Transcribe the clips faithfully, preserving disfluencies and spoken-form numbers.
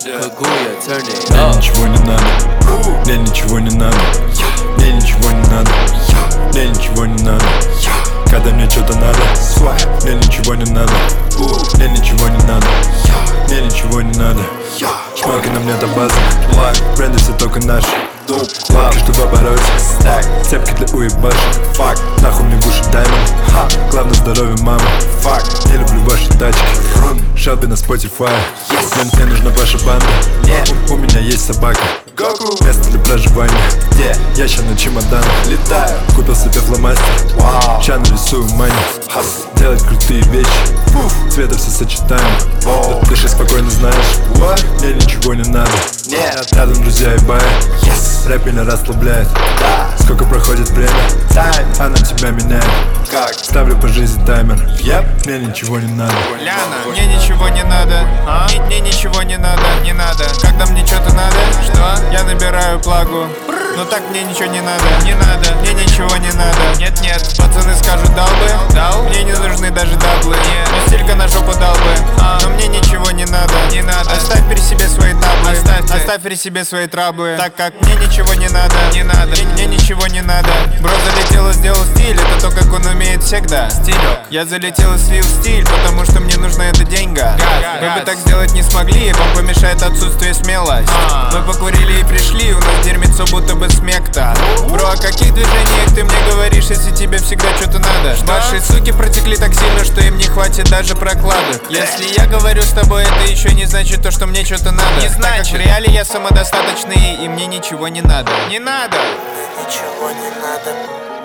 Мне ничего не надо, мне ничего не надо, мне ничего не надо, мне ничего не надо. Когда мне что-то надо, мне ничего не надо, мне ничего не надо, мне ничего не надо. Шмалки на мне это база, бренды все только наши. Лапки, чтобы обороте, цепки для уебаши. Нахуй мне в уши даймонд, главное здоровье мамы. Не люблю ваши тачки, Шелби на Spotify. Мне, мне нужна ваша банда, у, у меня есть собака. Место для проживания, я ща на чемоданах летаю. Купил себе фломастер, ща нарисую мани. Делать крутые вещи, цвета все сочетаем. Дыши спокойно, знаешь, мне ничего не надо. Рядом друзья и бая, рэп меня расслабляет. Сколько проходит время, она тебя меняет. Ставлю по жизни таймер, мне ничего не надо. Ляна, мне ничего не надо, а? мне, мне ничего не надо, не надо. Когда мне что-то надо, что? Я набираю плагу. Но так мне ничего не надо, не надо, мне ничего не надо. Нет, нет, пацаны скажут дал бы, дал. Мне не нужны даже даблы, нет. Но стилька на жопу дал бы, а? Но мне ничего не надо, не надо. Оставь при себе свои таблы, оставь, оставь при себе свои траблы. Так как мне ничего не надо, не надо, мне, мне ничего не надо. Бро залетел и сделал стиль, это то, как он умеет всегда. Стилек. Я залетел и слил стиль, потому что мне нужна эта деньга. Мы бы так сделать не смогли, вам помешает отсутствие смелость. Мы покурили и пришли, у нас дерьмецо будто бы смекта. Бро, о каких движениях ты мне говоришь, если тебе всегда что-то надо? Ваши суки протекли так сильно, что им не хватит даже прокладок. Если я говорю с тобой, это еще не значит то, что мне что-то надо. Не значит. Так как в реале я самодостаточный, и мне ничего не надо. Не надо. Мне ничего не надо.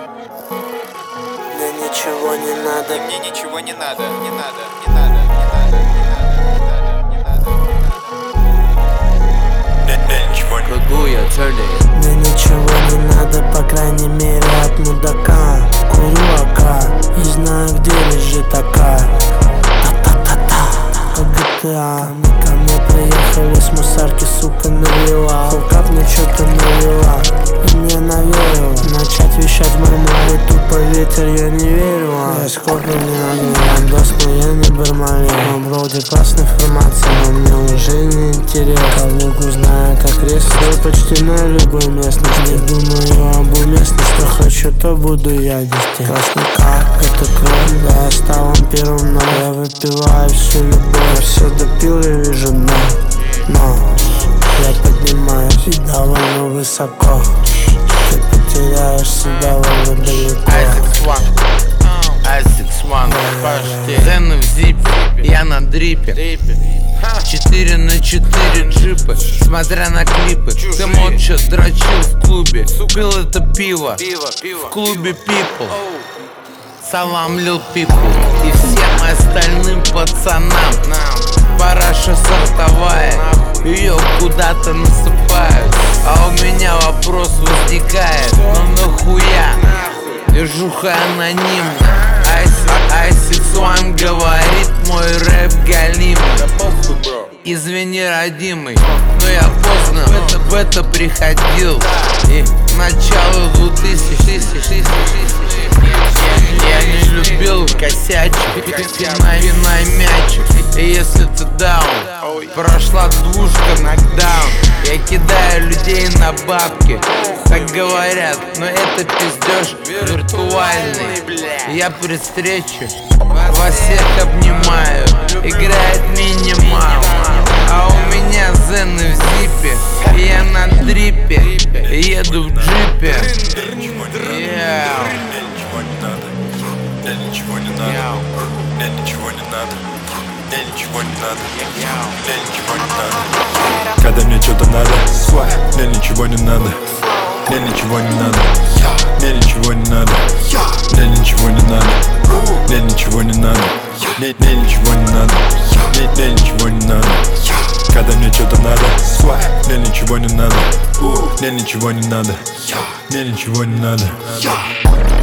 Мне ничего не надо. И мне ничего не надо. Не надо. Не надо. Не надо. Не надо. Не надо. Мне ничего не надо. Мне ничего не надо, по крайней мере от мудака. Курю ака и знаю, где лежит ака. Та-та-та-та, гэ тэ а. Ко мне приехали с мусарки, сука, навела. Фулкап мне что-то навела и мне навеяло начать вещать в мемуаре. Тупо ветер, я не верю, а я сколько не надо. Я дос, но я не бармалю. Но броуди классная информация, но мне уже не интересно. Калугу знаю как рез, я почти на любой местности. Не думаю об уместности, что хочу, то буду я вести. Красный как, это кровь, да, я стал вампиром, но я выпиваю всю любовь. Все допил, я вижу дно, но я поднимаюсь и довольно высоко. Ты потеряешь себя довольно далеко. Асикс Ван, почти Зены в зипе, я на дрипе. Четыре на четыре джипы, смотря на клипы. Ты молча дрочил в клубе, пил это пиво в клубе People. Салам Лил Пипл и всем остальным пацанам. Параша сортовая, ее куда-то насыпают. А у меня вопрос возникает, ну нахуя? Движуха анонимна. Асикс Ван говорит, мой рэп галимый. Извини, родимый, но я поздно в это, в это приходил. И начало двухтысячных. Я не любил косячек, пинай, пинай мячик. И если ты даун, прошла двушка, нокдаун. Я кидаю людей на бабки, так говорят, но это пиздеж виртуальный. Я при встрече вас всех обнимаю, играет минимал. А у меня зены в зипе, я на дрипе, еду в джипе. Yeah. Мне ничего не надо, мне ничего не надо, мне ничего не надо, мне ничего не надо. Когда мне что-то надо, мне ничего не надо, мне ничего не надо, мне ничего не надо, мне ничего не надо, мне ничего не надо, мне ничего не надо, мне ничего не надо. Когда мне что-то надо, мне ничего не надо, мне ничего не надо, мне ничего не надо.